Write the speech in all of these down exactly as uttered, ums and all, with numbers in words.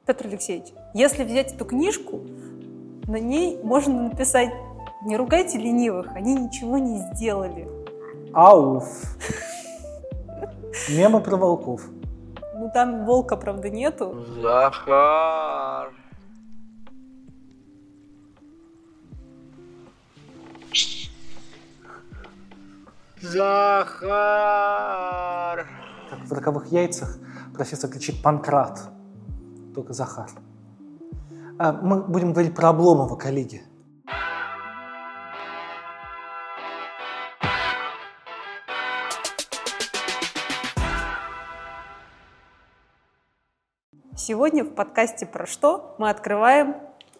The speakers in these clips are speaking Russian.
Петр Алексеевич, если взять эту книжку, на ней можно написать: не ругайте ленивых, они ничего не сделали. Ауф. Мемы про волков. Ну там волка, правда, нету. Захар. Захар. Как в «Роковых яйцах» профессор кричит «Панкрат», только Захар. А мы будем говорить про Обломова, коллеги. Сегодня в подкасте «Про что» мы открываем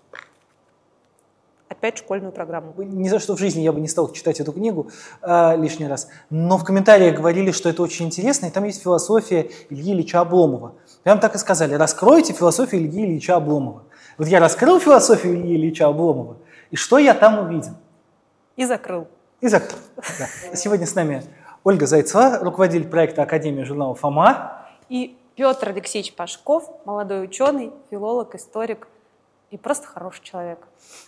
опять школьную программу. Ни за что в жизни я бы не стал читать эту книгу э, лишний раз, но в комментариях говорили, что это очень интересно, и там есть философия Ильи Ильича Обломова. Прям так и сказали: раскройте философию Ильи Ильича Обломова. Вот я раскрыл философию Ильи Ильича Обломова, и что я там увидел? И закрыл. И закрыл. Да. Сегодня с нами Ольга Зайцева, руководитель проекта Академии журнала «Фома». И Петр Алексеевич Пашков, молодой ученый, филолог, историк и просто хороший человек,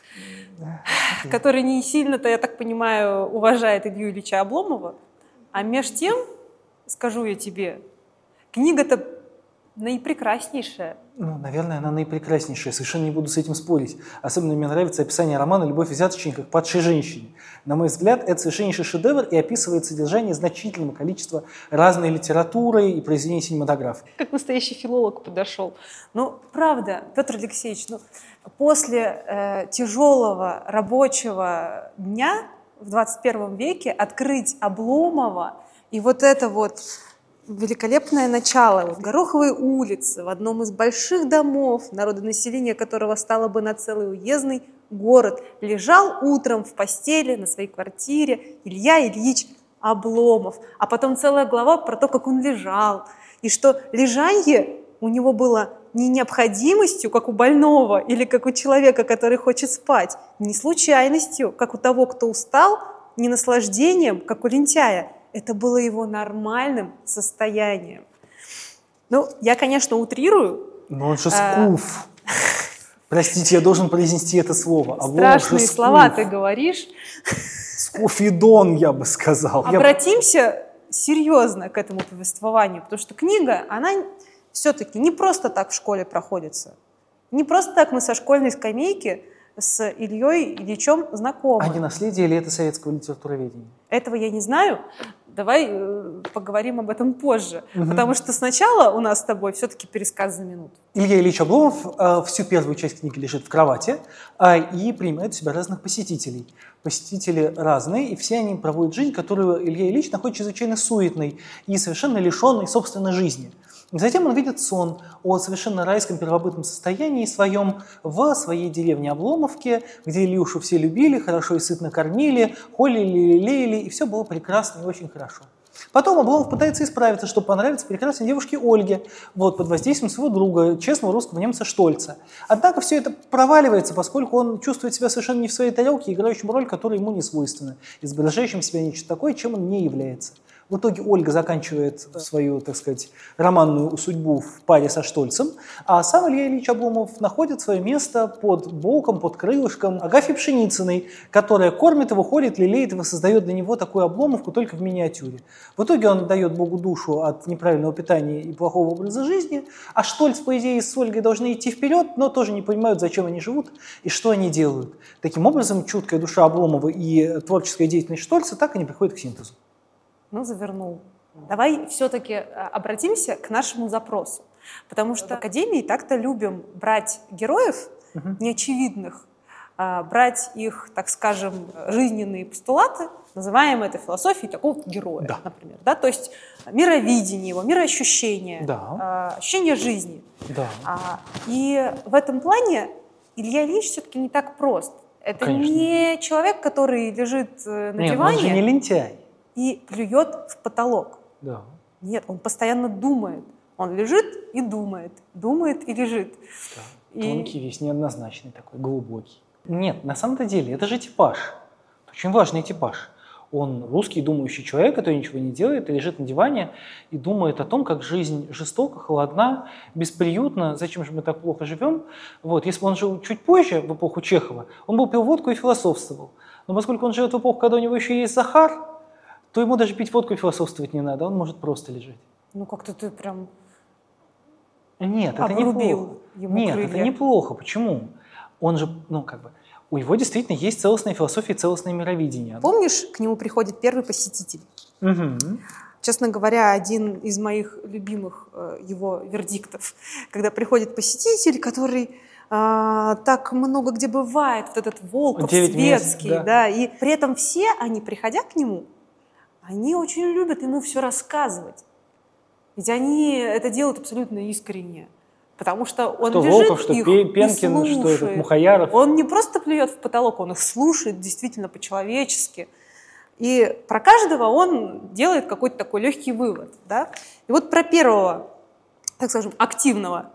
который не сильно-то, я так понимаю, уважает Илью Ильича Обломова, а меж тем, скажу я тебе, книга-то наипрекраснейшая. Ну, наверное, она наипрекраснейшая, совершенно не буду с этим спорить. Особенно мне нравится описание романа «Любовь взяточника к падшей женщине». На мой взгляд, это совершеннейший шедевр и описывает содержание значительного количества разной литературы и произведений синематографа. Как настоящий филолог подошел. Ну, правда, Петр Алексеевич, ну, после э, тяжелого рабочего дня в двадцать первом веке открыть Обломова и вот это вот великолепное начало в Гороховой улице, в одном из больших домов, народонаселение которого стало бы на целый уездный город, лежал утром в постели на своей квартире Илья Ильич Обломов. А потом целая глава про то, как он лежал, и что лежанье у него было не необходимостью, как у больного или как у человека, который хочет спать, не случайностью, как у того, кто устал, не наслаждением, как у лентяя. Это было его нормальным состоянием. Ну, я, конечно, утрирую. Но он же скуф. Простите, я должен произнести это слово. Страшные слова ты говоришь. Скуфидон, я бы сказал. Обратимся серьезно к этому повествованию, потому что книга, она все-таки не просто так в школе проходится. Не просто так мы со школьной скамейки с Ильей Ильичем знакомы. А не наследие ли это советского литературоведения? Этого я не знаю. Давай э, поговорим об этом позже. Угу. Потому что сначала у нас с тобой все-таки пересказ за минуту. Илья Ильич Обломов э, всю первую часть книги лежит в кровати э, и принимает в себя разных посетителей. Посетители разные, и все они проводят жизнь, которую Илья Ильич находит чрезвычайно суетной и совершенно лишенной собственной жизни. И затем он видит сон о совершенно райском первобытном состоянии своем в своей деревне Обломовке, где Илюшу все любили, хорошо и сытно кормили, холили, лелеяли, и все было прекрасно и очень хорошо. Потом Обломов пытается исправиться, чтобы понравиться прекрасной девушке Ольге, вот, под воздействием своего друга, честного русского немца Штольца. Однако все это проваливается, поскольку он чувствует себя совершенно не в своей тарелке, играющим роль, которая ему не свойственна, изображающим себя нечто такое, чем он не является. В итоге Ольга заканчивает свою, так сказать, романную судьбу в паре со Штольцем, а сам Илья Ильич Обломов находит свое место под боком, под крылышком Агафьи Пшеницыной, которая кормит его, холит, лелеет и воссоздает для него такую Обломовку только в миниатюре. В итоге он отдает Богу душу от неправильного питания и плохого образа жизни, а Штольц, по идее, с Ольгой должны идти вперед, но тоже не понимают, зачем они живут и что они делают. Таким образом, чуткая душа Обломова и творческая деятельность Штольца так и не приходят к синтезу. Ну, завернул. Давай все-таки обратимся к нашему запросу. Потому что в Академии так-то любим брать героев uh-huh. неочевидных, брать их, так скажем, жизненные постулаты, называем это философией такого героя, да. например. Да? То есть мировидение его, мироощущение, да. ощущение жизни. Да. И в этом плане Илья Ильич все-таки не так прост. Это Конечно. Не человек, который лежит на Нет, диване. Он же не лентяй. И плюет в потолок. Да. Нет, он постоянно думает. Он лежит и думает, думает и лежит. Да. Тонкий, и... весь неоднозначный такой, глубокий. Нет, на самом-то деле, это же типаж. Очень важный типаж. Он русский думающий человек, который ничего не делает, и лежит на диване и думает о том, как жизнь жестока, холодна, бесприютна, зачем же мы так плохо живем. Вот. Если бы он жил чуть позже, в эпоху Чехова, он бы пил водку и философствовал. Но поскольку он живет в эпоху, когда у него еще есть Захар, то ему даже пить водку и философствовать не надо, он может просто лежать. Ну, как-то ты прям Нет, это обрубил неплохо. ему Нет, крылья. это неплохо. Почему? Он же, ну, как бы, у него действительно есть целостная философия, целостное мировидение. Помнишь, к нему приходит первый посетитель? Угу. Честно говоря, один из моих любимых э, его вердиктов, когда приходит посетитель, который э, так много где бывает, вот этот Волков Девять мест, светский, да. да, и при этом все они, приходя к нему, они очень любят ему все рассказывать. Ведь они это делают абсолютно искренне. Потому что он Что лежит Волков, что их Пенкин, и что этот слушает. Мухаяров. Он не просто плюет в потолок, он их слушает действительно по-человечески. И про каждого он делает какой-то такой легкий вывод. Да? И вот про первого, так скажем, активного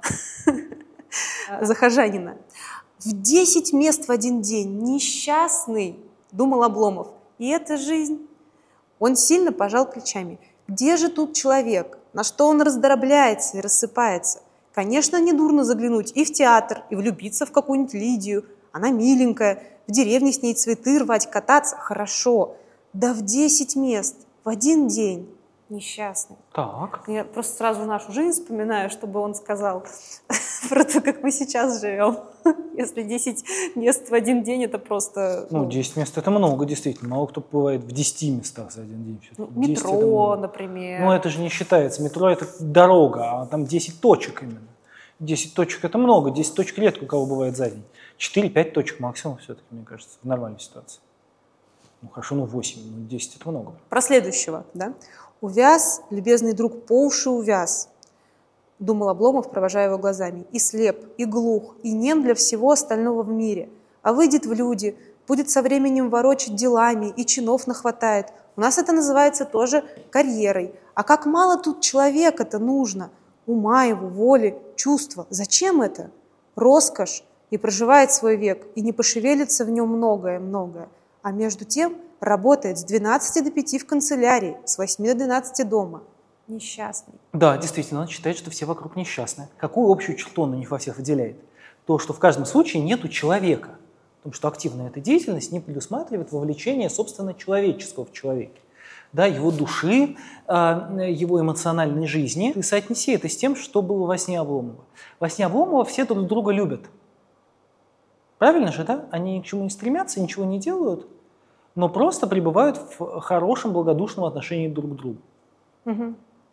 захожанина. В десять мест в один день, несчастный, думал Обломов. И это жизнь. Он сильно пожал плечами. Где же тут человек? На что он раздробляется и рассыпается? Конечно, недурно заглянуть и в театр, и влюбиться в какую-нибудь Лидию. Она миленькая, в деревне с ней цветы рвать, кататься. Хорошо. Да в десять мест, в один день. Несчастный. Так. Я просто сразу нашу жизнь вспоминаю, чтобы он сказал про то, как мы сейчас живем. Если десять мест в один день, это просто... Ну, десять мест – это много, действительно. Мало кто бывает в десяти местах за один день. Ну, десять это метро, много. например. Ну, это же не считается. Метро – это дорога, а там десять точек именно. десять точек – это много. десять точек редко у кого бывает за день. четыре-пять точек максимум все-таки, мне кажется, в нормальной ситуации. Ну, хорошо, ну восемь, ну десять – это много. Про следующего, да? «Увяз, любезный друг, по уши увяз», — думал Обломов, провожая его глазами. «И слеп, и глух, и нем для всего остального в мире. А выйдет в люди, будет со временем ворочать делами, и чинов нахватает. У нас это называется тоже карьерой. А как мало тут человека-то нужно. Ума его, воли, чувства. Зачем это? Роскошь. И проживает свой век, и не пошевелится в нем многое-многое. А между тем работает с двенадцати до пяти в канцелярии, с восьми до двенадцати дома. Несчастный». Да, действительно, он считает, что все вокруг несчастны. Какую общую черту он у них во всех выделяет? То, что в каждом случае нету человека. Потому что активная эта деятельность не предусматривает вовлечение, собственно, человеческого в человеке. Да, его души, его эмоциональной жизни. И соотнеси это с тем, что было во сне Обломова. Во сне Обломова все друг друга любят. Правильно же, да? Они ни к чему не стремятся, ничего не делают, но просто пребывают в хорошем, благодушном отношении друг к другу. Угу.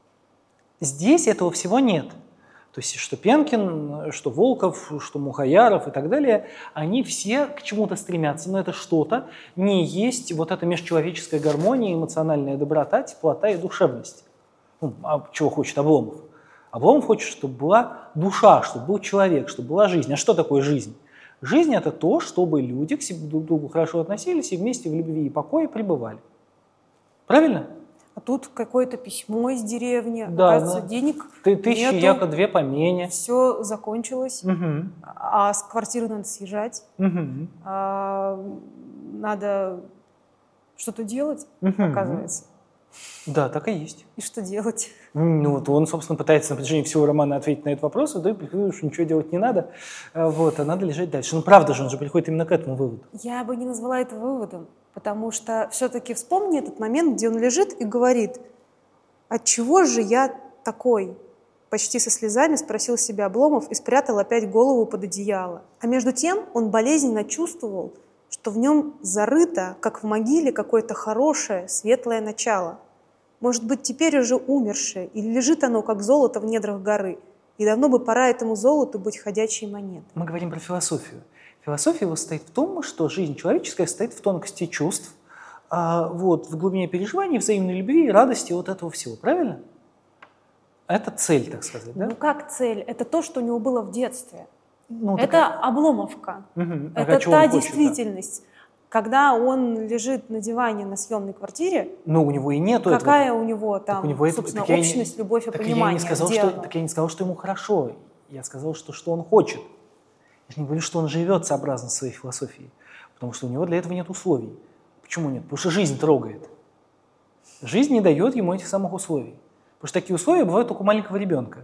Здесь этого всего нет. То есть, что Пенкин, что Волков, что Мухаяров и так далее, они все к чему-то стремятся, но это что-то не есть вот эта межчеловеческая гармония, эмоциональная доброта, теплота и душевность. Ну, а чего хочет Обломов? Обломов хочет, чтобы была душа, чтобы был человек, чтобы была жизнь. А что такое жизнь? Жизнь – это то, чтобы люди к себе друг к другу хорошо относились и вместе в любви и покое пребывали. Правильно? А тут какое-то письмо из деревни, Да, оказывается, да. денег Ты тысячи, нету, яко две помене. все закончилось, Угу. а с квартиры надо съезжать, Угу. а надо что-то делать, Угу. оказывается. Да, так и есть. И что делать? Ну вот он, собственно, пытается на протяжении всего романа ответить на этот вопрос, и да, приходит, что ничего делать не надо, вот, а надо лежать дальше. Ну правда же, он же приходит именно к этому выводу. Я бы не назвала это выводом, потому что все-таки вспомни этот момент, где он лежит и говорит: «Отчего же я такой?» Почти со слезами спросил себя Обломов и спрятал опять голову под одеяло. А между тем он болезненно чувствовал, что в нем зарыто, как в могиле, какое-то хорошее, светлое начало. Может быть, теперь уже умершее, или лежит оно, как золото в недрах горы, и давно бы пора этому золоту быть ходячей монетой. Мы говорим про философию. Философия его состоит в том, что жизнь человеческая состоит в тонкости чувств, а, вот, в глубине переживаний, взаимной любви и радости вот этого всего. Правильно? Это цель, так сказать, да? Ну как цель? Это то, что у него было в детстве. Ну, это такая... Обломовка. Угу. Это а та хочет, действительность. Да? Когда он лежит на диване на съемной квартире, но у него и нету какая этого. у него там, у него собственно, это, общность, не, любовь и так понимание. Я не сказал, что, так я не сказал, что ему хорошо. Я сказал, что, что он хочет. Я не говорю, что он живет сообразно своей философией. Потому что у него для этого нет условий. Почему нет? Потому что жизнь трогает. Жизнь не дает ему этих самых условий. Потому что такие условия бывают только у маленького ребенка.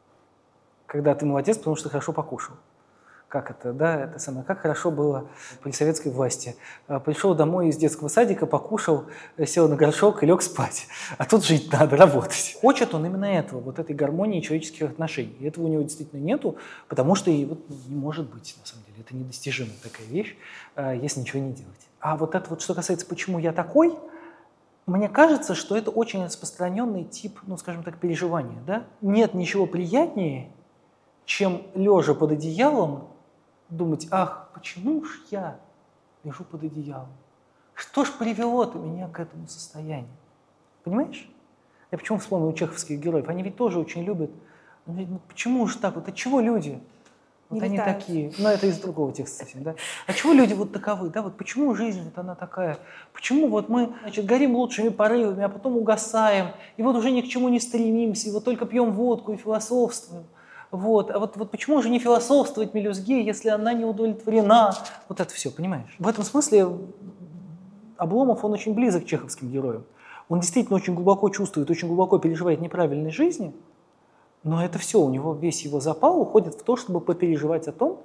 Когда ты молодец, потому что хорошо покушал. Как это, да, это самое, как хорошо было при советской власти. Пришел домой из детского садика, покушал, сел на горшок и лег спать. А тут жить надо, работать. Хочет он именно этого, вот этой гармонии человеческих отношений. И этого у него действительно нету, потому что и вот не может быть, на самом деле. Это недостижимая такая вещь, если ничего не делать. А вот это вот, что касается, почему я такой, мне кажется, что это очень распространенный тип, ну, скажем так, переживания, да? Нет ничего приятнее, чем лежа под одеялом, думать, ах, почему ж я лежу под одеялом? Что ж привело-то меня к этому состоянию? Понимаешь? Я почему вспомнил чеховских героев? Они ведь тоже очень любят. Ну, почему же так? Вот от чего люди? Вот Не они летают. такие. Ну, это из другого текста совсем, да? А чего люди вот таковы? Да, вот почему жизнь вот она такая? Почему вот мы, значит, горим лучшими порывами, а потом угасаем, и вот уже ни к чему не стремимся, и вот только пьем водку и философствуем? Вот. А вот, вот почему же не философствовать мелюзге, если она не удовлетворена? Вот это все, понимаешь? В этом смысле Обломов, он очень близок к чеховским героям. Он действительно очень глубоко чувствует, очень глубоко переживает неправильной жизни, но это все, у него весь его запал уходит в то, чтобы попереживать о том,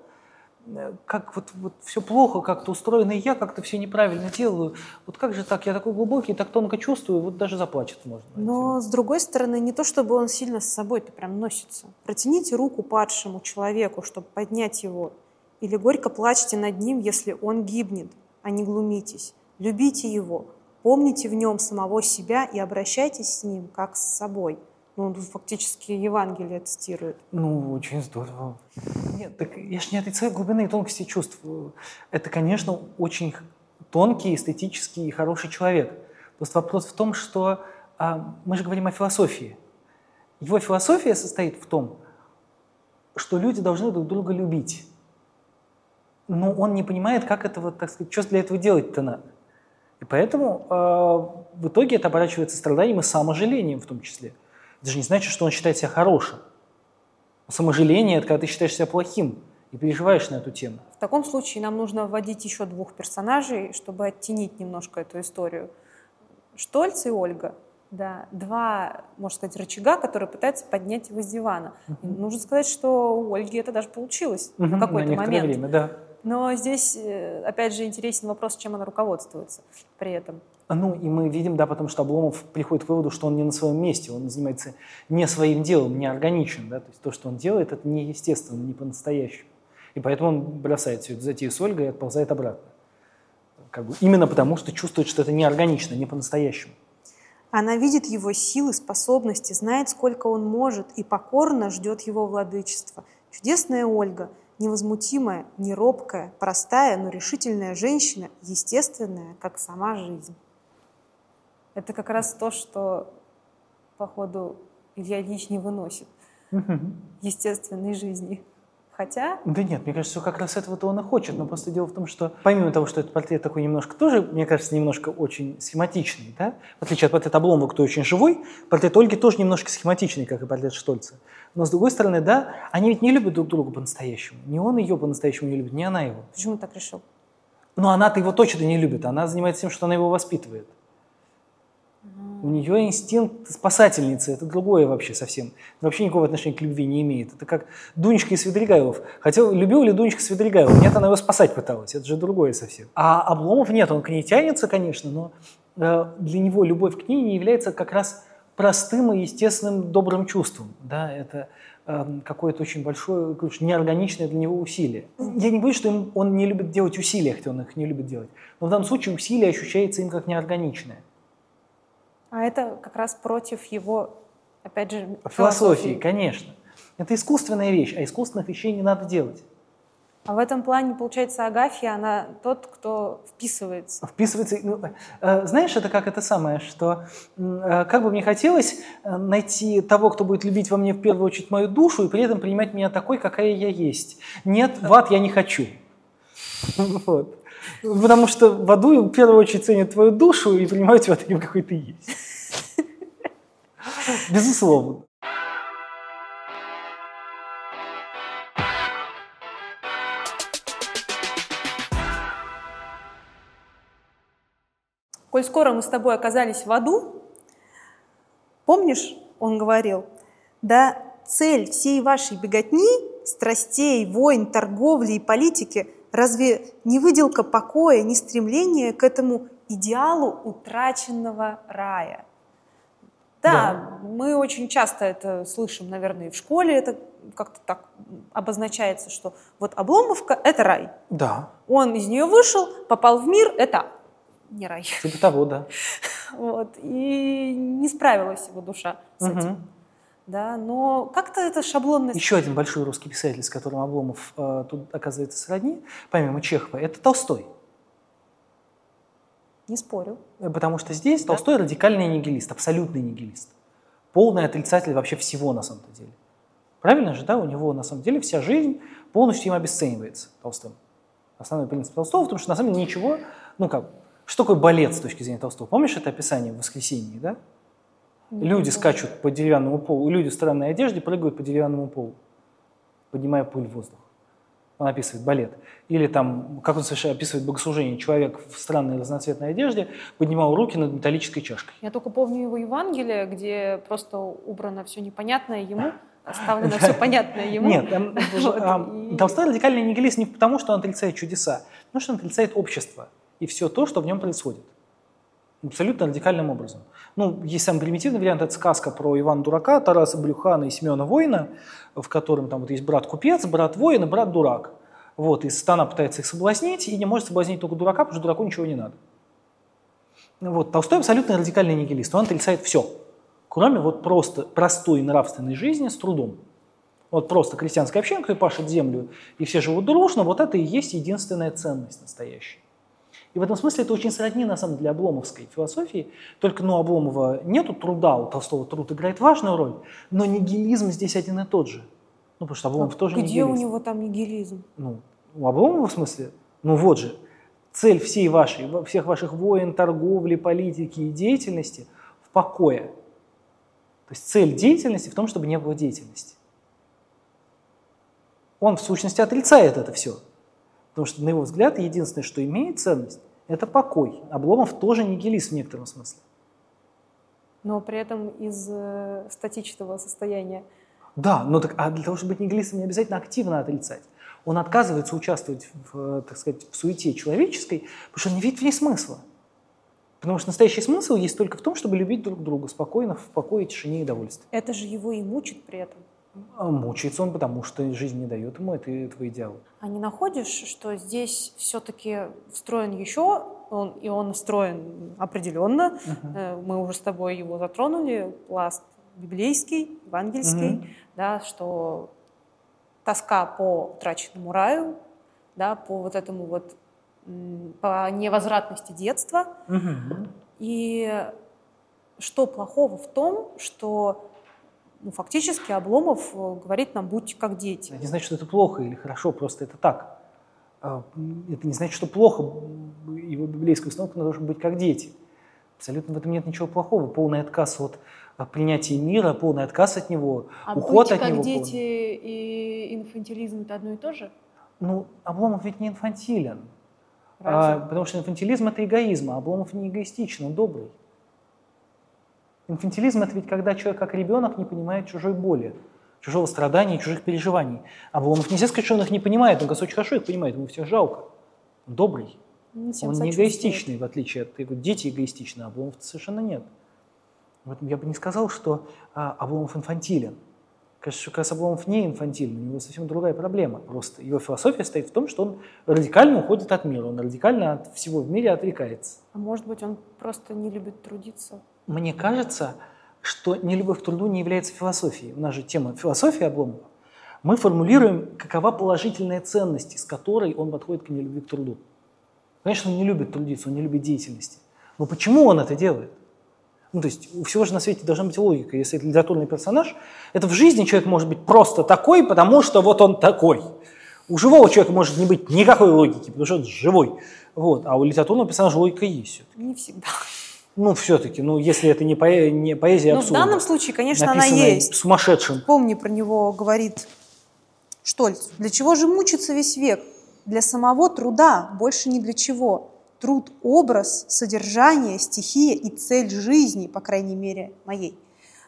как вот, вот все плохо, как-то устроено и я, как-то все неправильно делаю. Вот как же так, я такой глубокий, так тонко чувствую, вот даже заплачет можно. Но, с другой стороны, не то, чтобы он сильно с собой-то прям носится. Протяните руку падшему человеку, чтобы поднять его. Или горько плачьте над ним, если он гибнет, а не глумитесь. Любите его, помните в нем самого себя и обращайтесь с ним, как с собой. Ну, он тут фактически Евангелие цитирует. Ну, очень здорово. Нет, так я же не отрицаю глубины и тонкости чувств. Это, конечно, очень тонкий, эстетический и хороший человек. Просто вопрос в том, что а, мы же говорим о философии. Его философия состоит в том, что люди должны друг друга любить. Но он не понимает, как этого, так сказать, что для этого делать-то надо. И поэтому э, в итоге это оборачивается страданием и саможалением в том числе. Это же не значит, что он считает себя хорошим. Саможаление – это когда ты считаешь себя плохим и переживаешь на эту тему. В таком случае нам нужно вводить еще двух персонажей, чтобы оттенить немножко эту историю. Штольц и Ольга. Да, два, можно сказать, рычага, которые пытаются поднять его с дивана. И нужно сказать, что у Ольги это даже получилось Угу, на какой-то на момент. время, да. Но здесь, опять же, интересен вопрос, чем она руководствуется при этом. Ну, и мы видим, да, потому что Обломов приходит к выводу, что он не на своем месте, он занимается не своим делом, не органичен, да, то есть то, что он делает, это неестественно, не по-настоящему. И поэтому он бросает всю эту затею с Ольгой и отползает обратно. Как бы именно потому, что чувствует, что это неорганично, не по-настоящему. Она видит его силы, способности, знает, сколько он может, и покорно ждет его владычества. Чудесная Ольга, невозмутимая, не робкая, простая, но решительная женщина, естественная, как сама жизнь. Это как раз то, что, походу, Илья Ильич не выносит естественной жизни. Хотя... Да нет, мне кажется, что как раз этого-то он и хочет, но просто дело в том, что помимо того, что этот портрет такой немножко тоже, мне кажется, немножко очень схематичный, да? В отличие от портрета Обломова, кто очень живой, портрет Ольги тоже немножко схематичный, как и портрет Штольца. Но с другой стороны, да, они ведь не любят друг друга по-настоящему. Ни он ее по-настоящему не любит, ни она его. Почему так решил? Но она-то его точно не любит, она занимается тем, что она его воспитывает. У нее инстинкт спасательницы, это другое вообще совсем. Вообще никакого отношения к любви не имеет. Это как Дунечка и Свидригайлов. Хотя любил ли Дунечка Свидригайлов? Нет, она его спасать пыталась, это же другое совсем. А Обломов нет, он к ней тянется, конечно, но для него любовь к ней не является как раз простым и естественным добрым чувством. Да, это какое-то очень большое, неорганичное для него усилие. Я не говорю, что он не любит делать усилия, хотя он их не любит делать, но в данном случае усилие ощущается им как неорганичное. А это как раз против его, опять же, философии. Философии, конечно. Это искусственная вещь, а искусственных вещей не надо делать. А в этом плане, получается, Агафья, она тот, кто вписывается. Вписывается. Ну, э, знаешь, это как это самое, что э, как бы мне хотелось найти того, кто будет любить во мне в первую очередь мою душу и при этом принимать меня такой, какая я есть. Нет, в ад я не хочу. Вот. Потому что в аду в первую очередь ценят твою душу и принимают тебя таким, какой ты есть. Безусловно. Коль скоро мы с тобой оказались в аду, Помнишь, он говорил, да цель всей вашей беготни, страстей, войн, торговли и политики разве не выделка покоя, не стремление к этому идеалу утраченного рая? Да, да, мы очень часто это слышим, наверное, и в школе это как-то так обозначается, что вот Обломовка – это рай. Да. Он из нее вышел, попал в мир – это не рай. Типа того, да. Вот. И не справилась его душа с угу. этим. Да, но как-то это шаблонность. Еще один большой русский писатель, с которым Обломов э, тут оказывается сродни, помимо Чехова, это Толстой. Не спорю. Потому что здесь да. Толстой радикальный нигилист, абсолютный нигилист. Полный отрицатель вообще всего на самом деле. Правильно же, да? У него на самом деле вся жизнь полностью им обесценивается, Толстым. Основной принцип Толстого в том, что на самом деле ничего, ну как, что такое балет с точки зрения Толстого? Помнишь это описание в «Воскресенье», да? Не люди помню. Скачут по деревянному полу, люди в странной одежде прыгают по деревянному полу, поднимая пыль в воздух. Он описывает балет. Или там, как он совершенно описывает богослужение, человек в странной разноцветной одежде поднимал руки над металлической чашкой. Я только помню его Евангелие, где просто убрано все непонятное ему, оставлено все понятное ему. Нет, Толстой радикальный нигилист не потому, что он отрицает чудеса, а потому что он отрицает общество и все то, что в нем происходит. Абсолютно радикальным образом. Ну, есть самый примитивный вариант, это сказка про Ивана Дурака, Тараса Брюхана и Семена Воина, в котором там вот есть брат-купец, брат-воин и брат-дурак. Вот, и сатана пытается их соблазнить, и не может соблазнить только дурака, потому что дураку ничего не надо. Вот, Толстой абсолютно радикальный нигилист, он отрицает все, кроме вот просто простой нравственной жизни с трудом. Вот просто крестьянское общение, кто пашет землю, и все живут дружно, вот это и есть единственная ценность настоящая. И в этом смысле это очень сродни, на самом деле, обломовской философии. Только ну, Обломова нету труда, у Толстого труд играет важную роль, но нигилизм здесь один и тот же. Ну, потому что Обломов а тоже где нигилист. Где у него там нигилизм? Ну, у Обломова в смысле? Ну вот же, цель всей вашей, всех ваших войн, торговли, политики и деятельности в покое. То есть цель деятельности в том, чтобы не было деятельности. Он в сущности отрицает это все. Потому что, на его взгляд, единственное, что имеет ценность, это покой. Обломов тоже нигилист в некотором смысле. Но при этом из э, статичного состояния. Да, но так, а для того, чтобы быть нигилистом, не обязательно активно отрицать. Он отказывается участвовать в, так сказать, в суете человеческой, потому что он не видит в ней смысла. Потому что настоящий смысл есть только в том, чтобы любить друг друга спокойно, в покое, тишине и довольстве. Это же его и мучит при этом. Мучается он, потому что жизнь не дает ему этого идеала. А не находишь, что здесь все-таки встроен еще, он, и он встроен определенно, uh-huh. мы уже с тобой его затронули, пласт библейский, евангельский, uh-huh. да, что тоска по утраченному раю, да, по вот этому вот, по невозвратности детства. Uh-huh. И что плохого в том, что ну, фактически Обломов говорит нам: будьте как дети. Это не значит, что это плохо или хорошо, просто это так. Это не значит, что плохо, его библейская установка должна быть как дети. Абсолютно в этом нет ничего плохого. Полный отказ от принятия мира, полный отказ от него, а уход от быть него. как дети полный. И инфантилизм – это одно и то же? Ну, Обломов ведь не инфантилен. А, потому что инфантилизм – это эгоизм, а Обломов не эгоистичен, он добрый. Инфантилизм – это ведь когда человек, как ребенок, не понимает чужой боли, чужого страдания, чужих переживаний. А Обломов нельзя сказать, что он их не понимает, он, кажется, очень хорошо их понимает, ему всех жалко. Он добрый, он не эгоистичный, в отличие от говорю, дети эгоистичны, а Обломов совершенно нет. Поэтому я бы не сказал, что а, Обломов инфантилен. Кажется, как раз Обломов не инфантилен, у него совсем другая проблема. Просто его философия стоит в том, что он радикально уходит от мира, он радикально от всего в мире отрекается. А может быть, он просто не любит трудиться? Мне кажется, что нелюбовь к труду не является философией. У нас же тема философии Обломова. Мы формулируем, какова положительная ценность, с которой он подходит к нелюбви к труду. Конечно, он не любит трудиться, он не любит деятельности. Но почему он это делает? Ну, то есть у всего же на свете должна быть логика. Если это литературный персонаж, это в жизни человек может быть просто такой, потому что вот он такой. У живого человека может не быть никакой логики, потому что он живой. Вот. А у литературного персонажа логика есть. Не всегда. Ну, все-таки, ну, если это не, поэ- не поэзия абсурда. Ну, в данном случае, конечно, она есть. Сумасшедшим. Помни, про него говорит Штольц. Для чего же мучиться весь век? Для самого труда, больше ни для чего. Труд – образ, содержание, стихия и цель жизни, по крайней мере, моей.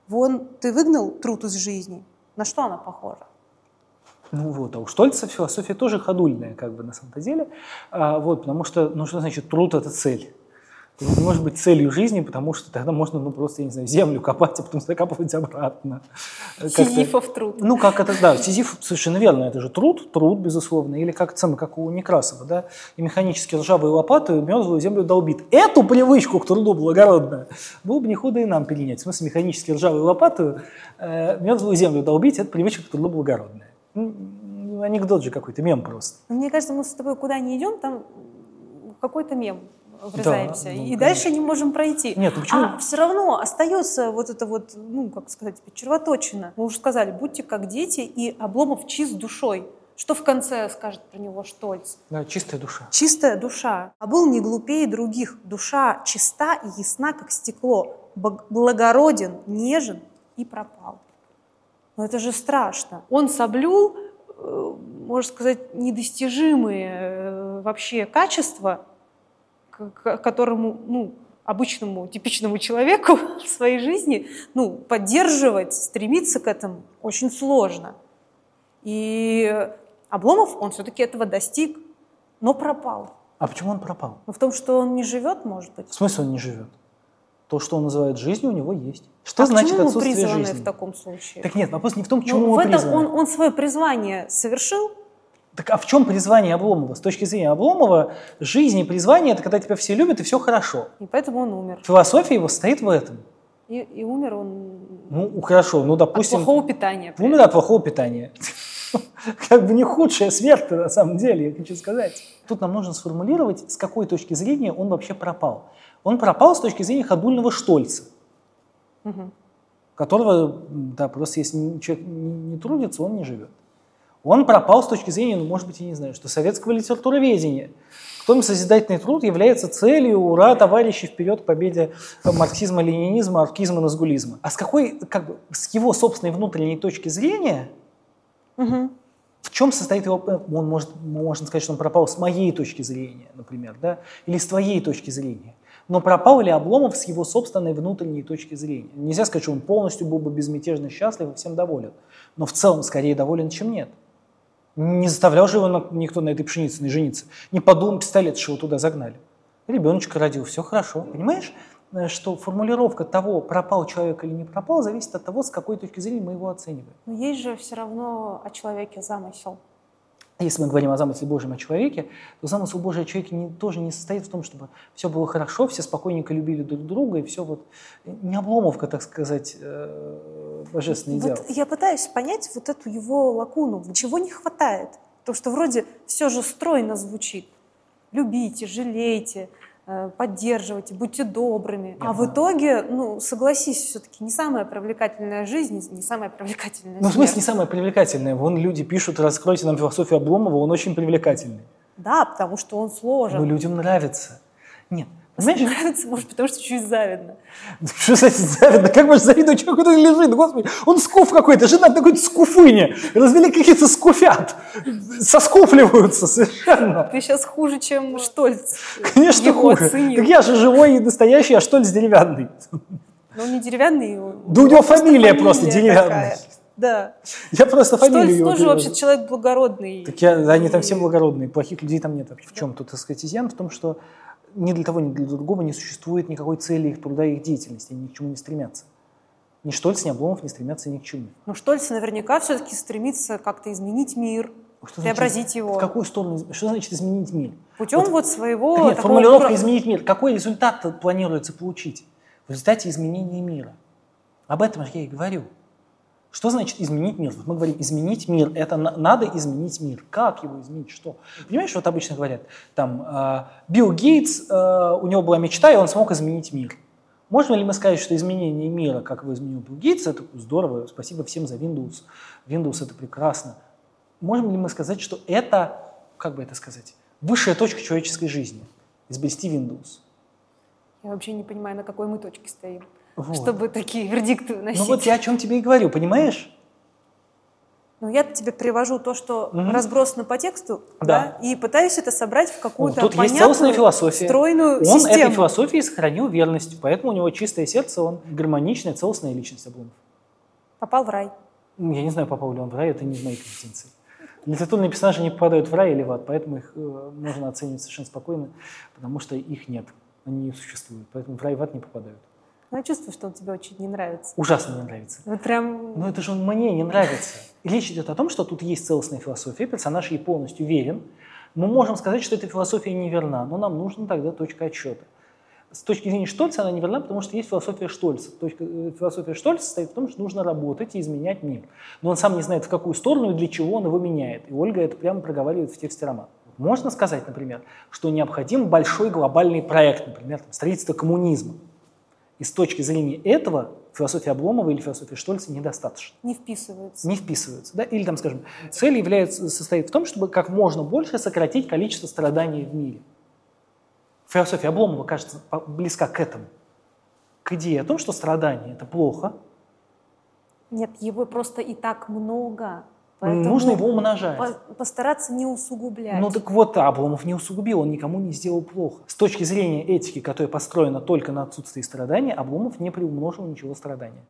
Вон, ты выгнал труд из жизни. На что она похожа? Ну вот, а у Штольца философия тоже ходульная, как бы на самом-то деле. А, вот, потому что, ну что значит труд – это цель? Труд не может быть целью жизни, потому что тогда можно, ну просто, я не знаю, землю копать, а потом закапывать обратно. Сизифов труд. Ну как это, да, Сизиф совершенно верно, это же труд, труд, безусловно, или как, самое, как у Некрасова, да, и механически ржавой лопатой мерзлую землю долбит. Эту привычку к труду благородную было бы не худо и нам перенять. В смысле, механически ржавой лопатой э, мерзлую землю долбить – это привычка к труду благородная. Ну, анекдот же какой-то, мем просто. Мне кажется, мы с тобой куда ни идем, там какой-то мем врезаемся. Да, ну, и конечно. Дальше не можем пройти. Нет, ну почему? А все равно остается вот это вот, ну, как сказать, червоточина. Мы уже сказали, будьте как дети, и Обломов чист душой. Что в конце скажет про него Штольц? Да, чистая душа. Чистая душа. А был не глупее других. Душа чиста и ясна, как стекло. Благороден, нежен и пропал. Но это же страшно. Он соблюл, можно сказать, недостижимые вообще качества, к которому, ну, обычному, типичному человеку в своей жизни, ну, поддерживать, стремиться к этому очень сложно. И Обломов, он все-таки этого достиг, но пропал. А почему он пропал? Ну, в том, что он не живет, может быть. В смысле он не живет? То, что он называет жизнью, у него есть. Что а значит к чему мы отсутствие призваны жизни? в таком случае? Так нет, вопрос не в том, к чему ну, мы в этом призваны. он, он свое призвание совершил. Так а в чем призвание Обломова? С точки зрения Обломова, жизнь и призвание – это когда тебя все любят и все хорошо. И поэтому он умер. Философия его состоит в этом. И, и умер он Ну, хорошо, ну, допустим… от плохого питания. Умер от плохого питания. Как бы не худшая смерть на самом деле, я хочу сказать. Тут нам нужно сформулировать, с какой точки зрения он вообще пропал. Он пропал с точки зрения ходульного Штольца, Угу. которого, да, просто если человек не трудится, он не живет. Он пропал с точки зрения, ну, может быть, я не знаю, что советского литературоведения. В том созидательный труд является целью, ура, товарищи, вперед к победе марксизма, ленинизма, архизма, назгулизма. А с какой, как бы, с его собственной внутренней точки зрения, Угу. в чем состоит его, он может, можно сказать, что он пропал с моей точки зрения, например, да, или с твоей точки зрения. Но пропал ли Обломов с его собственной внутренней точки зрения? Нельзя сказать, что он полностью был бы безмятежно счастлив и всем доволен. Но в целом скорее доволен, чем нет. Не заставлял же его на, никто на этой пшенице не жениться. Не подумал, пистолет, что его туда загнали. Ребеночка родил, все хорошо. Понимаешь, что формулировка того, пропал человек или не пропал, зависит от того, с какой точки зрения мы его оцениваем. Но есть же все равно о человеке замысел. Если мы говорим о замысле Божьем о человеке, то замысел Божий о человеке не, тоже не состоит в том, чтобы все было хорошо, все спокойненько любили друг друга, и все вот не обломовка, так сказать, э, божественный идеал. Вот я пытаюсь понять вот эту его лакуну, чего не хватает. Потому что вроде все же стройно звучит. Любите, жалейте, поддерживайте, будьте добрыми. А в итоге, ну, согласись, все-таки не самая привлекательная жизнь, не самая привлекательная Ну, в смерть. смысле, не самая привлекательная. Вон люди пишут, раскройте нам философию Обломова, он очень привлекательный. Да, потому что он сложен. Но людям нравится. Нет, понимаешь? Нравится, может, потому что чуть завидно. Что значит завидно? Как можно завидовать человеку, который лежит? Господи, он скуф какой-то, жена какой-то скуфыня. Развели каких-то скуфят. Соскуфливаются совершенно. Ты сейчас хуже, чем Штольц. Конечно, его хуже. оценил. Так я же живой и настоящий, а Штольц деревянный. Но он не деревянный. Да у него фамилия просто деревянная. такая. Да. Я просто фамилию Штольц его тоже перевожу. вообще человек благородный. Так я, да, они там все благородные, плохих людей там нет. В чем тут, так сказать, изъян? В том, что ни для того, ни для другого не существует никакой цели их труда и их деятельности. Они ни к чему не стремятся. Ни Штольц, ни Обломов не стремятся ни к чему. Но Штольц наверняка все-таки стремится как-то изменить мир, Что преобразить значит, его. В какую сторону? Что значит изменить мир? Путем вот, вот своего... Нет, такого формулировка ура- «изменить мир». Какой результат планируется получить в результате изменения мира? Об этом же я и говорю. Что значит изменить мир? Вот мы говорим, изменить мир, это на, надо изменить мир. Как его изменить? Что? Понимаешь, вот обычно говорят, там, э, Билл Гейтс, э, у него была мечта, и он смог изменить мир. Можем ли мы сказать, что изменение мира, как его изменил Билл Гейтс, это здорово, спасибо всем за Windows, Windows это прекрасно. Можем ли мы сказать, что это, как бы это сказать, высшая точка человеческой жизни, изобрести Windows? Я вообще не понимаю, на какой мы точке стоим, Вот. чтобы такие вердикты выносить. Ну вот я о чем тебе и говорю, понимаешь? Ну, я тебе привожу то, что Мгм. разбросано по тексту, Да. да, и пытаюсь это собрать в какую-то Тут есть целостная понятную, философия. стройную Он систему. этой философии сохранил верность, поэтому у него чистое сердце, он гармоничная, целостная личность, Обломов. Попал в рай. Ну, я не знаю, попал ли он в рай, это не в моей компетенции. Литературные персонажи не попадают в рай или в ад, поэтому их э, можно оценивать совершенно спокойно, потому что их нет, они не существуют, поэтому в рай и в ад не попадают. Ну, я чувствую, что он тебе очень не нравится. Ужасно не нравится. Вот прям... Но это же он мне не нравится. И речь идет о том, что тут есть целостная философия, персонаж ей полностью верен. Мы можем сказать, что эта философия неверна, но нам нужна тогда точка отсчета. С точки зрения Штольца она неверна, потому что есть философия Штольца. Точка, э, философия Штольца состоит в том, что нужно работать и изменять мир. Но он сам не знает, в какую сторону и для чего он его меняет. И Ольга это прямо проговаривает в тексте романа. Можно сказать, например, что необходим большой глобальный проект, например, там, строительство коммунизма. И с точки зрения этого философия Обломова или философия Штольца недостаточно. Не вписывается. Не вписываются. Да? Или, там, скажем, цель является, состоит в том, чтобы как можно больше сократить количество страданий в мире. Философия Обломова, кажется, близка к этому. К идее о том, что страдание – это плохо. Нет, его просто и так много. Поэтому Нужно его умножать. по- постараться не усугублять. Ну так вот, Обломов не усугубил, он никому не сделал плохо. С точки зрения этики, которая построена только на отсутствии страдания, Обломов не приумножил ничего страдания.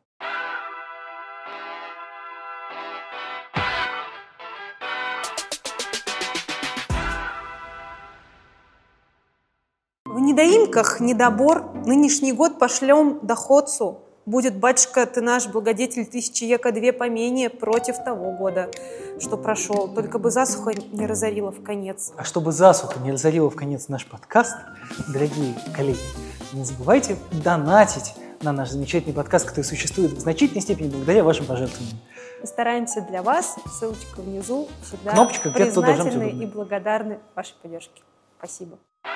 В недоимках недобор. Нынешний год пошлем доходцу. Будет, батюшка, ты наш благодетель, тысячи ека две помене против того года, что прошел. Только бы засуха не разорила в конец. А чтобы засуха не разорила в конец наш подкаст, дорогие коллеги, не забывайте донатить на наш замечательный подкаст, который существует в значительной степени благодаря вашим пожертвованиям. Мы стараемся для вас. Ссылочка внизу. Всегда Кнопочка где-то должна быть признательны удобна. и благодарны вашей поддержке. Спасибо.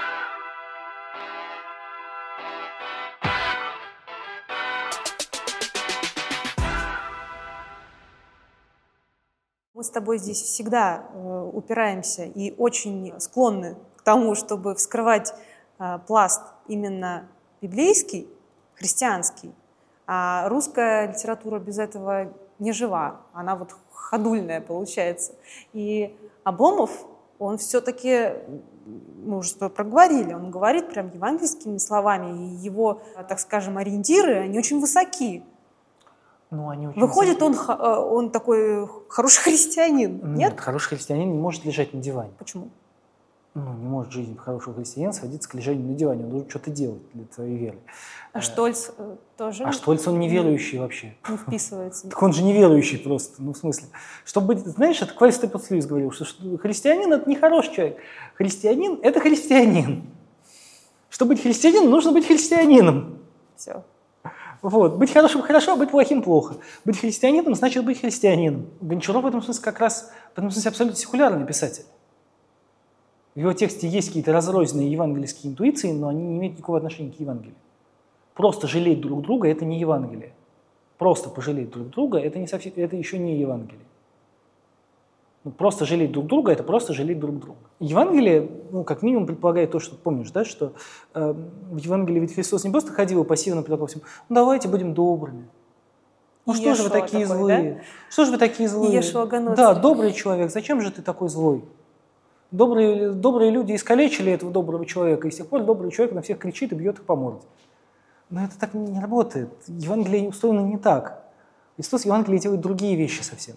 Мы с тобой здесь всегда э, упираемся и очень склонны к тому, чтобы вскрывать э, пласт именно библейский, христианский. А русская литература без этого не жива. Она вот ходульная получается. И Обломов, он все-таки, мы уже с тобой проговорили, он говорит прям евангельскими словами, и его, так скажем, ориентиры, они очень высоки. Ну, они очень Выходит, высокие. он, х- э, он такой хороший христианин, нет? Нет, хороший христианин не может лежать на диване. Почему? Ну, не может жизнь хорошего христианина сводиться к лежанию на диване. Он должен что-то делать для своей веры. А Штольц э, тоже А Штольц, он неверующий вообще. не вписывается. Так он же неверующий просто, ну, в смысле. Чтобы быть, знаешь, это Кваль Степан Льюис говорил, что, что христианин – это не хороший человек. Христианин – это христианин. Чтобы быть христианином, нужно быть христианином. Все. Вот. Быть хорошим – хорошо, а быть плохим – плохо. Быть христианином – значит быть христианином. Гончаров в этом смысле как раз, в этом смысле абсолютно секулярный писатель. В его тексте есть какие-то разрозненные евангельские интуиции, но они не имеют никакого отношения к Евангелию. Просто жалеть друг друга – это не Евангелие. Просто пожалеть друг друга – это, не совсем, это еще не Евангелие. Ну, просто жалеть друг друга – это просто жалеть друг друга. Евангелие, ну, как минимум, предполагает то, что, помнишь, да, что э, в Евангелии ведь Христос не просто ходил пассивно предлагал всем, ну, давайте будем добрыми. Ну, что же вы Иешуа такие такой, злые? да? Что же вы такие злые? Иешуа Ганоцкий. Да, добрый человек, зачем же ты такой злой? Добрые, добрые люди искалечили этого доброго человека, и с тех пор добрый человек на всех кричит и бьет их по морде. Но это так не работает. Евангелие устроено не так. Христос в Евангелии делает другие вещи совсем.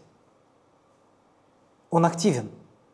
Он активен.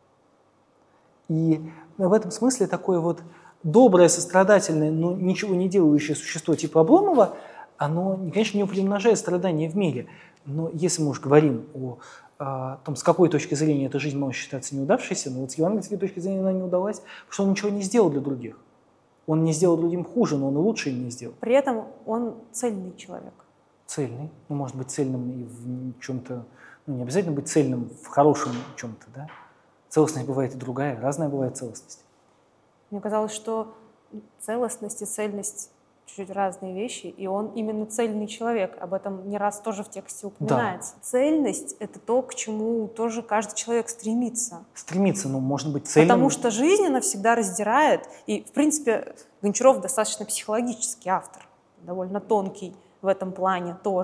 И в этом смысле такое вот доброе, сострадательное, но ничего не делающее существо типа Обломова, оно, конечно, не приумножает страдания в мире. Но если мы уж говорим о, о том, с какой точки зрения эта жизнь может считаться неудавшейся, но вот с евангельской точки зрения она не удалась, потому что он ничего не сделал для других. Он не сделал другим хуже, но он и лучше им не сделал. При этом он цельный человек. Цельный. Ну, может быть цельным и в чем-то, ну, не обязательно быть цельным в хорошем чем-то, да? Целостность бывает и другая, разная бывает целостность. Мне казалось, что целостность и цельность чуть-чуть разные вещи, и он именно цельный человек. Об этом не раз тоже в тексте упоминается. Да. Цельность — это то, к чему тоже каждый человек стремится. Стремится, ну, может быть, цельным. Потому что жизнь, она всегда раздирает. И, в принципе, Гончаров достаточно психологический автор, довольно тонкий в этом плане тоже.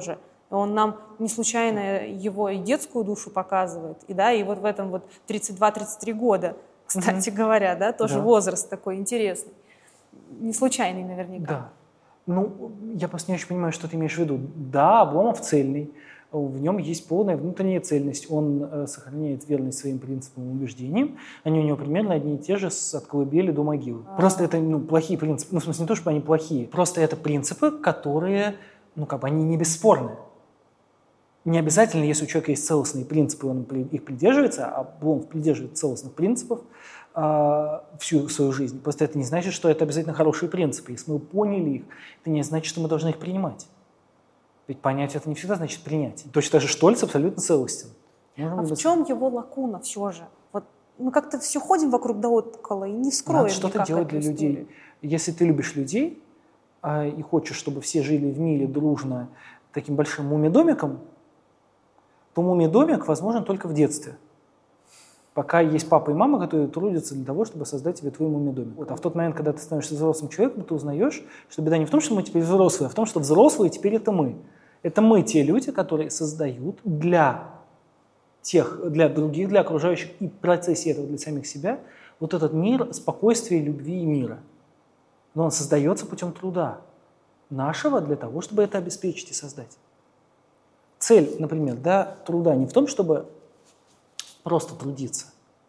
Он нам не случайно его и детскую душу показывает, и, да, и вот в этом вот тридцать два тридцать три года, кстати mm-hmm. говоря, да, тоже да. возраст такой интересный. Не случайный наверняка. Да. Ну, я просто не очень понимаю, что ты имеешь в виду. Да, Обломов цельный, в нем есть полная внутренняя цельность. Он э, сохраняет верность своим принципам и убеждениям. Они у него примерно одни и те же от колыбели до могилы. А-а-а. Просто это ну, плохие принципы. Ну, в смысле, не то, что они плохие. Просто это принципы, которые, ну, как бы, они не бесспорны. Не обязательно, если у человека есть целостные принципы, он их придерживается, а Обломов придерживается целостных принципов э, всю свою жизнь. Просто это не значит, что это обязательно хорошие принципы. Если мы поняли их, это не значит, что мы должны их принимать. Ведь понять это не всегда значит принять. Точно так же Штольц абсолютно целостен. Можем а в чем его лакуна все же? Вот мы как-то все ходим вокруг да около и не вскроем. Надо что-то делать для историю. людей. Если ты любишь людей а, и хочешь, чтобы все жили в мире дружно таким большим муми-домиком, то муми-домик возможен только в детстве. Пока есть папа и мама, которые трудятся для того, чтобы создать тебе твой муми-домик. Вот. А в тот момент, когда ты становишься взрослым человеком, ты узнаешь, что беда не в том, что мы теперь взрослые, а в том, что взрослые теперь это мы. Это мы те люди, которые создают для тех, для других, для окружающих и в процессе этого для самих себя вот этот мир спокойствия, любви и мира. Но он создается путем труда нашего для того, чтобы это обеспечить и создать. Цель, например, да, труда не в том, чтобы просто трудиться.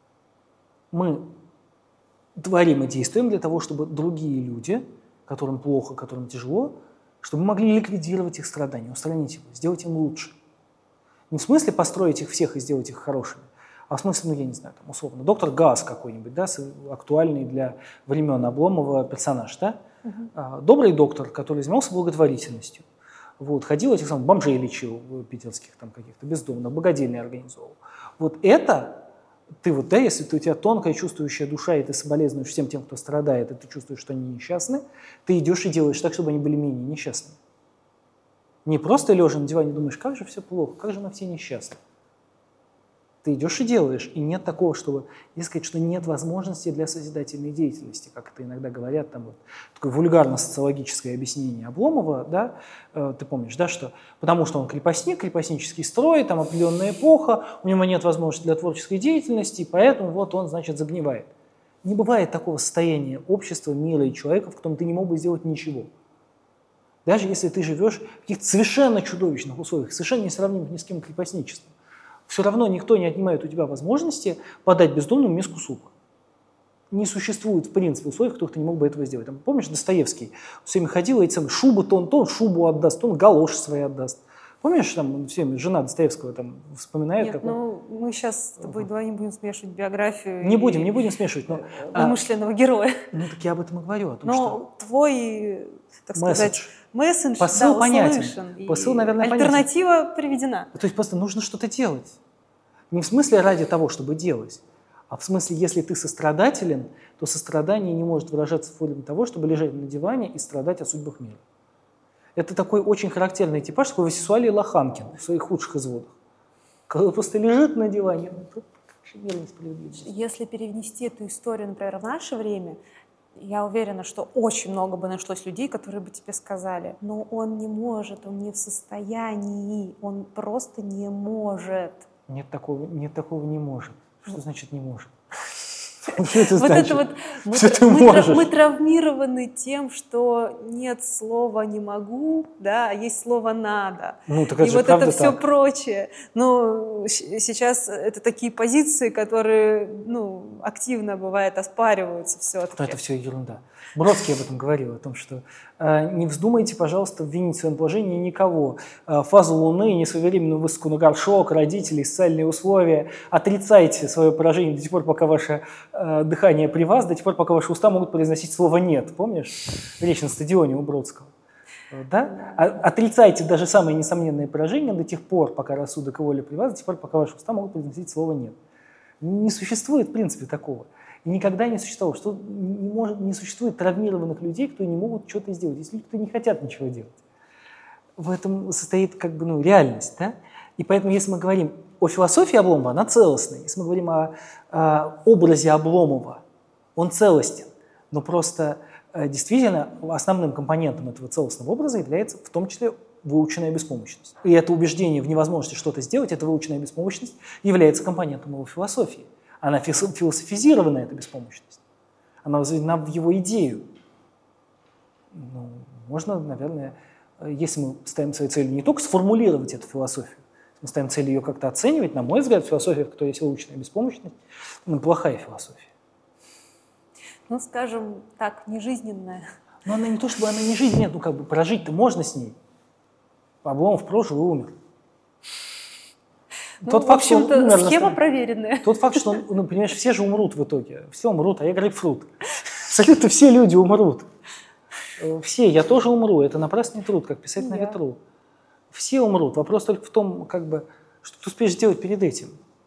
Мы творим и действуем для того, чтобы другие люди, которым плохо, которым тяжело, чтобы мы могли ликвидировать их страдания, устранить его, сделать им лучше. Не в смысле построить их всех и сделать их хорошими, а в смысле, ну я не знаю, там, условно, доктор Гаас какой-нибудь, да, актуальный для времен Обломова персонаж, да? Uh-huh. Добрый доктор, который занимался благотворительностью. Вот, ходил, этих самых бомжей лечил, питерских там каких-то бездомных, богадельни организовывал. Вот это, ты вот, да, если ты, у тебя тонкая чувствующая душа, и ты соболезнуешь всем тем, кто страдает, и ты чувствуешь, что они несчастны, ты идешь и делаешь так, чтобы они были менее несчастны. Не просто лежа на диване думаешь, как же все плохо, как же мы все несчастны. Ты идешь и делаешь, и нет такого, чтобы, если сказать, что нет возможности для созидательной деятельности, как это иногда говорят, там вот такое вульгарно-социологическое объяснение Обломова, да, э, ты помнишь, да, что потому что он крепостник, крепостнический строй, там определенная эпоха, у него нет возможности для творческой деятельности, и поэтому вот он, значит, загнивает. Не бывает такого состояния общества, мира и человека, в котором ты не мог бы сделать ничего. Даже если ты живешь в каких-то совершенно чудовищных условиях, совершенно несравнимых ни с кем крепостничеством, все равно никто не отнимает у тебя возможности подать бездомному миску супа. Не существует, в принципе, условий, в которых ты не мог бы этого сделать. Там, помнишь, Достоевский все время ходил, эти самые шубы, то он, то он шубу отдаст, то он галоши свои отдаст. Помнишь, там всем жена Достоевского там вспоминает? Нет, как ну он... мы сейчас с тобой давай не будем смешивать биографию. Не будем, не будем смешивать. Но, вымышленного а, героя. Ну так я об этом и говорю. О том, но что... твой, так сказать, месседж, посыл да, понятен. услышан. Посыл, наверное, альтернатива понятен. приведена. То есть просто нужно что-то делать. Не в смысле ради того, чтобы делать, а в смысле, если ты сострадателен, то сострадание не может выражаться в форме того, чтобы лежать на диване и страдать о судьбах мира. Это такой очень характерный типаж, такой Васисуалий Лоханкин в своих худших изводах. Когда просто лежит на диване, ну, как же мир несправедливый. Если перенести эту историю, например, в наше время, я уверена, что очень много бы нашлось людей, которые бы тебе сказали, но он не может, он не в состоянии, он просто не может. Нет такого, нет такого не может. Что значит не может? Вот это вот мы травмированы тем, что нет слова «не могу», да, а есть слово «надо». Ну, так это и же вот правда это все так. прочее. Но сейчас это такие позиции, которые, ну, активно, бывает, оспариваются все-таки. Но это все ерунда. Бродский об этом говорил, о том, что э, не вздумайте, пожалуйста, обвинить в своем положении никого. Э, фазу Луны, несвоевременную высадку на горшок, родителей, социальные условия. Отрицайте свое поражение до тех пор, пока ваше э, дыхание при вас, до тех пор, пока ваши уста могут произносить слово «нет». Помнишь? Речь на стадионе у Бродского. Да? А, отрицайте даже самые несомненные поражения до тех пор, пока рассудок и воля при вас, до тех пор, пока ваши уста могут произносить слово «нет». Не существует, в принципе, такого. И никогда не существовало, что не, может, не существует травмированных людей, кто не могут что-то сделать. Есть люди, кто не хотят ничего делать. В этом состоит как бы, ну, реальность. Да? И поэтому, если мы говорим о философии Обломова, она целостная. Если мы говорим о, о образе Обломова, он целостен. Но просто действительно основным компонентом этого целостного образа является в том числе выученная беспомощность. И это убеждение в невозможности что-то сделать, эта выученная беспомощность является компонентом его философии. Она философизирована, эта беспомощность. Она возведена в его идею. Ну, можно, наверное, если мы ставим своей целью не только сформулировать эту философию, мы ставим целью ее как-то оценивать, на мой взгляд, философия, в которой есть выученная беспомощность, ну, плохая философия. Ну, скажем так, нежизненная. Но она не то, чтобы она не жизнь, нет, ну как бы прожить-то можно с ней. Обломов прожил и умер. Ну, Тот в факт, что он общем-то, умер, схема на... проверенная. Тот факт, что он, ну, понимаешь, все же умрут в итоге. Все умрут, а я грейпфрут. Абсолютно все люди умрут. Все, я тоже умру. Это напрасный труд, как писать на ветру. Все умрут. Вопрос только в том, как бы, что ты успеешь сделать перед этим.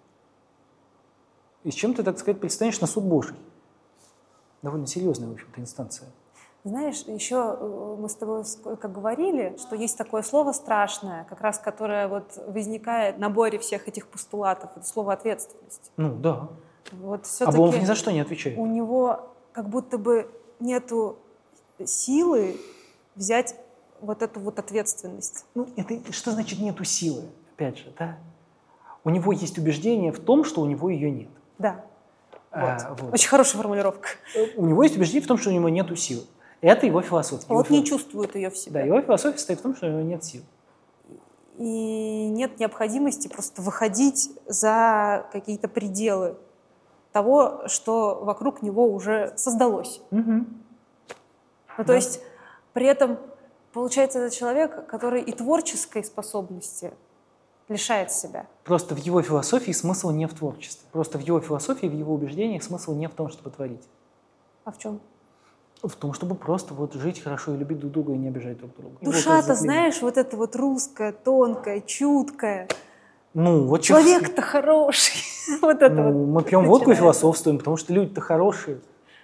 И с чем ты, так сказать, предстанешь на суд Божий. Довольно серьезная, в общем-то, инстанция. Знаешь, еще мы с тобой сколько говорили, что есть такое слово страшное, как раз которое вот возникает в наборе всех этих постулатов. Это слово ответственность. Ну, да. Вот Обломов ни за что не отвечает. У него как будто бы нету силы взять вот эту вот ответственность. Ну, это что значит нету силы? Опять же, да? У него есть убеждение в том, что у него ее нет. Да. А, вот. вот. Очень хорошая формулировка. У него есть убеждение в том, что у него нету сил. Это его философия. Вот его не философия. чувствует ее в себе. Да, его философия состоит в том, что у него нет сил. И нет необходимости просто выходить за какие-то пределы того, что вокруг него уже создалось. Угу. Ну, то да. есть при этом получается это человек, который и творческой способности лишает себя. Просто в его философии смысл не в творчестве. Просто в его философии, в его убеждениях смысл не в том, чтобы творить. А в чем? В том, чтобы просто вот жить хорошо и любить друг друга и не обижать друг друга. Душа-то, знаешь, вот это вот русская, тонкая, чуткая. Ну, вот человек-то чё... хороший. Вот это ну, вот. Мы пьем водку и философствуем, потому что люди-то хорошие.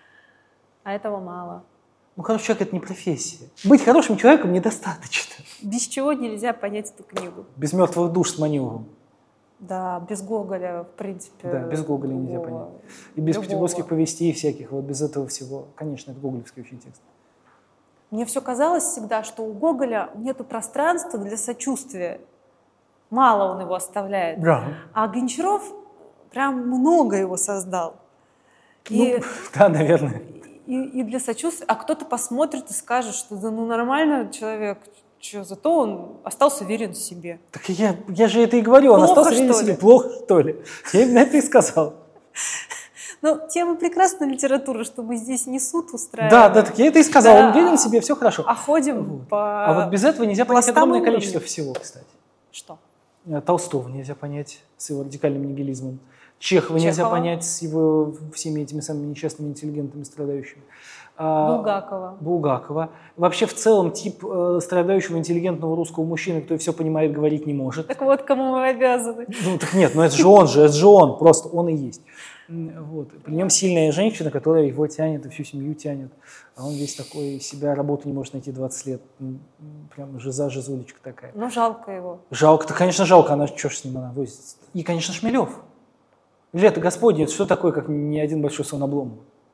А этого мало. Ну, хороший человек – это не профессия. Быть хорошим человеком недостаточно. Без чего нельзя понять эту книгу? Без мертвых душ с Маниловым. Да, без Гоголя, в принципе. Да, без Гоголя нельзя любого, понять. И без любого. петербургских повестей всяких, вот без этого всего. Конечно, это гоголевский очень текст. Мне все казалось всегда, что у Гоголя нету пространства для сочувствия. Мало он его оставляет. Да. А Гончаров прям много его создал. И, ну, да, наверное. И, и для сочувствия. А кто-то посмотрит и скажет, что да ну нормально человек, что, зато он остался верен себе. Так я, я же это и говорю, он Плохо, остался верен что себе. ли? Плохо, что ли? Я именно это и сказал. Ну, тема прекрасной литературы, что мы здесь не суд устраиваем. Да, да, так я это и сказал. Да. Он верен себе, все хорошо. А ходим Вот. по А вот без этого нельзя понять пластам огромное и количество уровням. всего, кстати. Что? Толстого нельзя понять с его радикальным нигилизмом. Чехова, Чехова нельзя понять с его всеми этими самыми несчастными интеллигентами, страдающими. Булгакова. Булгакова. Вообще в целом тип э, страдающего интеллигентного русского мужчины, который все понимает, говорить не может. Так вот, кому мы обязаны. Ну так нет, ну это же он же, это же он, просто он и есть. Вот. При нем сильная женщина, которая его тянет и всю семью тянет. А он весь такой, из себя работу не может найти двадцать лет. Прям жиза, жизулечка такая. Ну жалко его. Жалко-то, конечно, жалко, она что ж с ним она возится. И, конечно, Шмелев. Лето Господне, это что такое, как не один большой сон Обломова?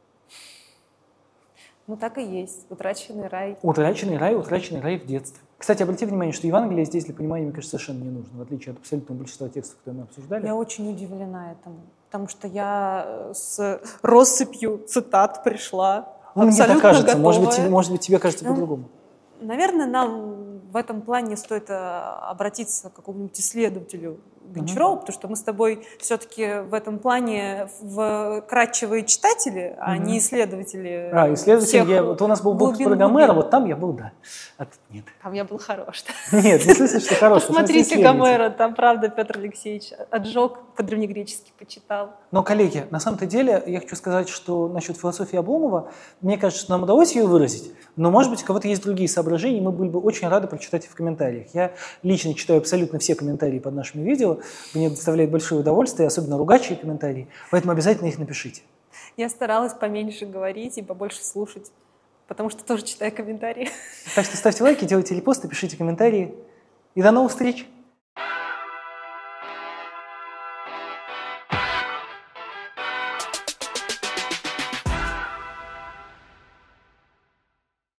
Ну так и есть. Утраченный рай. Утраченный рай, утраченный рай в детстве. Кстати, обрати внимание, что Евангелие здесь для понимания, мне кажется, совершенно не нужно, в отличие от абсолютного большинства текстов, которые мы обсуждали. Я очень удивлена этому, потому что я с россыпью цитат пришла. Ну, мне так кажется, может быть, тебе, готовая. может быть, тебе кажется Ну, по-другому. Наверное, нам в этом плане стоит обратиться к какому-нибудь исследователю Гончарова, mm-hmm. потому что мы с тобой все-таки в этом плане вкратчивые читатели, mm-hmm. а не исследователи. А, исследователь, я, вот у нас был бог про Гомера, вот там я был, да. А тут нет. Там я был хорош. Нет, не в смысле, что хорош. Посмотрите Гомера, там правда Петр Алексеевич отжег, по-древнегречески почитал. Но, коллеги, на самом-то деле, я хочу сказать, что насчет философии Обломова, мне кажется, что нам удалось ее выразить, но, может быть, у кого-то есть другие соображения, и мы были бы очень рады прочитать их в комментариях. Я лично читаю абсолютно все комментарии под нашими видео, мне доставляет большое удовольствие, особенно ругачие комментарии, поэтому обязательно их напишите. Я старалась поменьше говорить и побольше слушать, потому что тоже читаю комментарии. Так что ставьте лайки, делайте репосты, пишите комментарии, и до новых встреч!